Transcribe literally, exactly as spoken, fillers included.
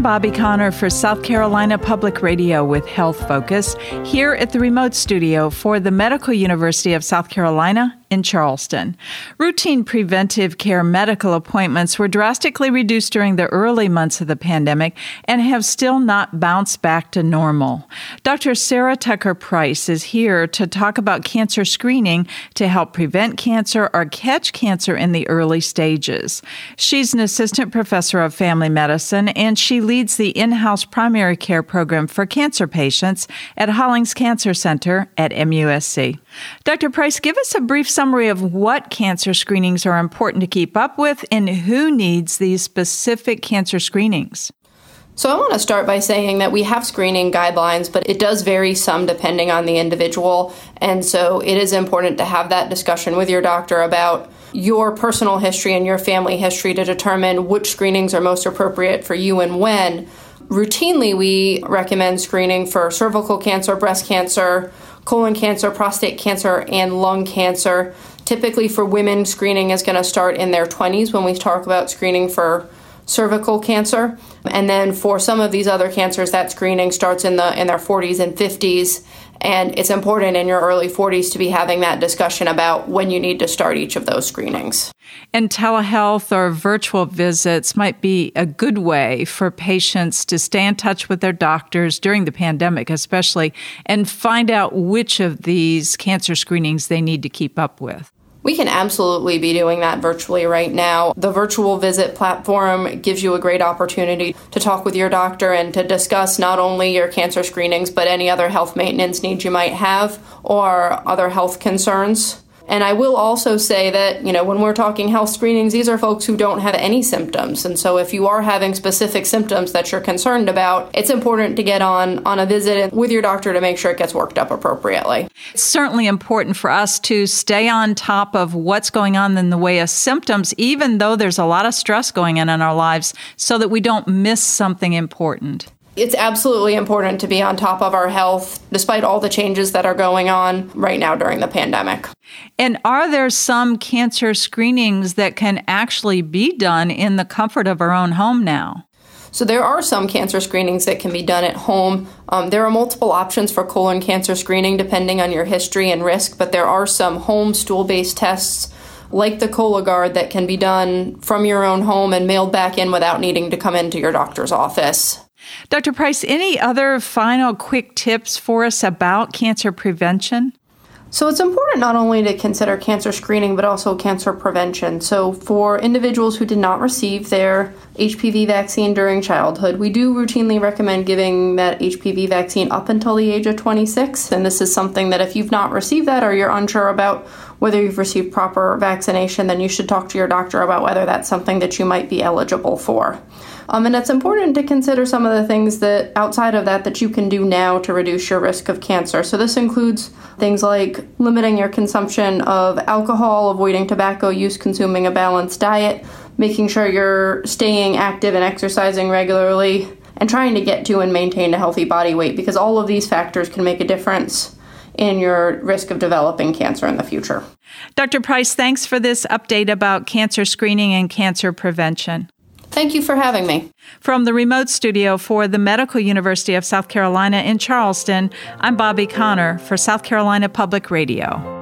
Bobby Connor for South Carolina Public Radio with Health Focus here at the remote studio for the Medical University of South Carolina in Charleston. Routine preventive care medical appointments were drastically reduced during the early months of the pandemic and have still not bounced back to normal. Doctor Sarah Tucker Price is here to talk about cancer screening to help prevent cancer or catch cancer in the early stages. She's an assistant professor of family medicine, and she leads the in-house primary care program for cancer patients at Hollings Cancer Center at M U S C. Doctor Price, give us a brief summary of what cancer screenings are important to keep up with and who needs these specific cancer screenings. So I want to start by saying that we have screening guidelines, but it does vary some depending on the individual. And so it is important to have that discussion with your doctor about your personal history and your family history to determine which screenings are most appropriate for you and when. Routinely, we recommend screening for cervical cancer, breast cancer, colon cancer, prostate cancer, and lung cancer. Typically for women, screening is going to start in their twenties when we talk about screening for cervical cancer. And then for some of these other cancers, that screening starts in the in their forties and fifties. And it's important in your early forties to be having that discussion about when you need to start each of those screenings. And telehealth or virtual visits might be a good way for patients to stay in touch with their doctors during the pandemic, especially, and find out which of these cancer screenings they need to keep up with. We can absolutely be doing that virtually right now. The virtual visit platform gives you a great opportunity to talk with your doctor and to discuss not only your cancer screenings, but any other health maintenance needs you might have or other health concerns. And I will also say that, you know, when we're talking health screenings, these are folks who don't have any symptoms. And so if you are having specific symptoms that you're concerned about, it's important to get on, on a visit with your doctor to make sure it gets worked up appropriately. It's certainly important for us to stay on top of what's going on in the way of symptoms, even though there's a lot of stress going on in our lives, so that we don't miss something important. It's absolutely important to be on top of our health, despite all the changes that are going on right now during the pandemic. And are there some cancer screenings that can actually be done in the comfort of our own home now? So there are some cancer screenings that can be done at home. Um, there are multiple options for colon cancer screening depending on your history and risk, but there are some home stool-based tests like the Cologuard that can be done from your own home and mailed back in without needing to come into your doctor's office. Doctor Price, any other final quick tips for us about cancer prevention? So it's important not only to consider cancer screening, but also cancer prevention. So for individuals who did not receive their H P V vaccine during childhood, we do routinely recommend giving that H P V vaccine up until the age of twenty-six. And this is something that if you've not received that or you're unsure about whether you've received proper vaccination, then you should talk to your doctor about whether that's something that you might be eligible for. Um, and it's important to consider some of the things that outside of that that you can do now to reduce your risk of cancer. So this includes things like limiting your consumption of alcohol, avoiding tobacco use, consuming a balanced diet, making sure you're staying active and exercising regularly, and trying to get to and maintain a healthy body weight, because all of these factors can make a difference in your risk of developing cancer in the future. Doctor Price, thanks for this update about cancer screening and cancer prevention. Thank you for having me. From the remote studio for the Medical University of South Carolina in Charleston, I'm Bobby Connor for South Carolina Public Radio.